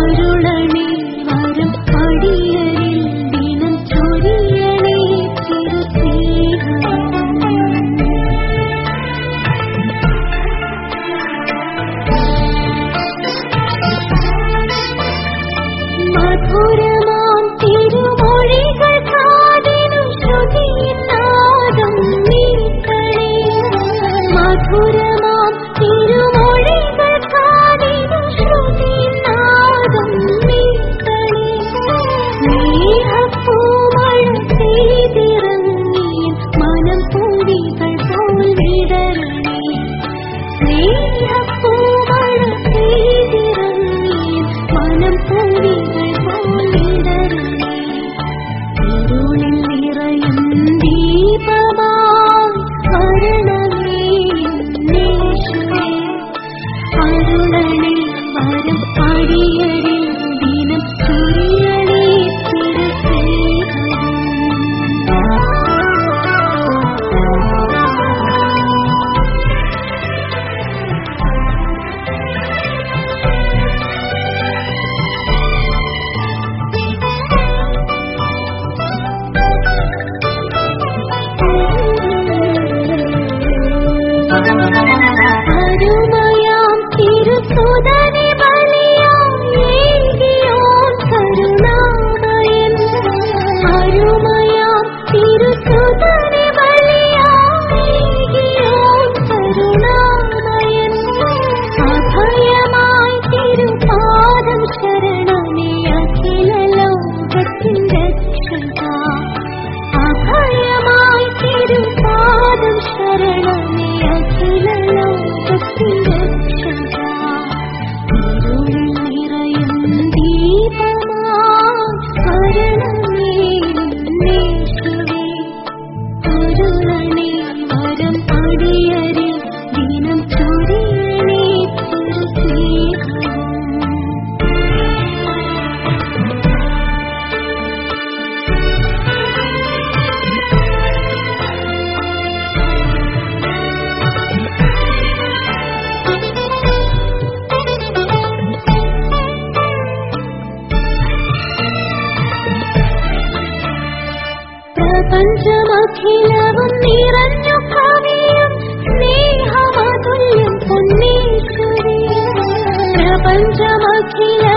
അരുളണേ വരം അടിയരിൽ ദിനം ചൊരിയണേ തിരുസ്നേഹം. മധുരമാം തിരുമൊഴികൾ കാതിനു ശ്രുതിനാദം നീക്കണേ. മധുരമാം തിരുമൊഴികൾ കാതിനു ശ്രുതിനാദം നീക്കണേ. സ്നേഹപ്പൂമഴ പെയ്തിറങ്ങിയ മനം പൂവികൾ പോൽ വിടരണേ. സ്നേഹപ്പൂമഴ പെയ്തിറങ്ങിയ മനം പൂവികൾ പോൽ വിടരണേ. ഇരുളിൽ നിറയും ദീപമായി വരണമേ യേശുവേ. അരുളണേ വരം അടിയരിൽ ദിനം ചൊരിയണേ തിരുസ്നേഹം. അരുമയാം തിരുസുതനെ ബലിയായേകിയോൻ കരുണാമയൻ. അരുമയാം തിരുസുതനെ ബലിയായേകിയോൻ കരുണാമയൻ. അഭയമായി തിരുപാദം ശരണമേ അഖില ലോകത്തിൻ രക്ഷക. അഭയമായി തിരുപാദം ശരണമേ അഖില ലോകത്തിൻ രക്ഷക. ഇരുളിൽ നിറയും ദീപമായി വരണമേ യേശുവേ. അരുളണേ വരം അടിയരിൽ ദിനം ചൊരിയണേ തിരുസ്നേഹം. പ്രപഞ്ചമഖിലവും നിറഞ്ഞു കവിയും സ്നേഹമതുല്യം പൊന്നീശ്വരി. പ്രപഞ്ചമഖില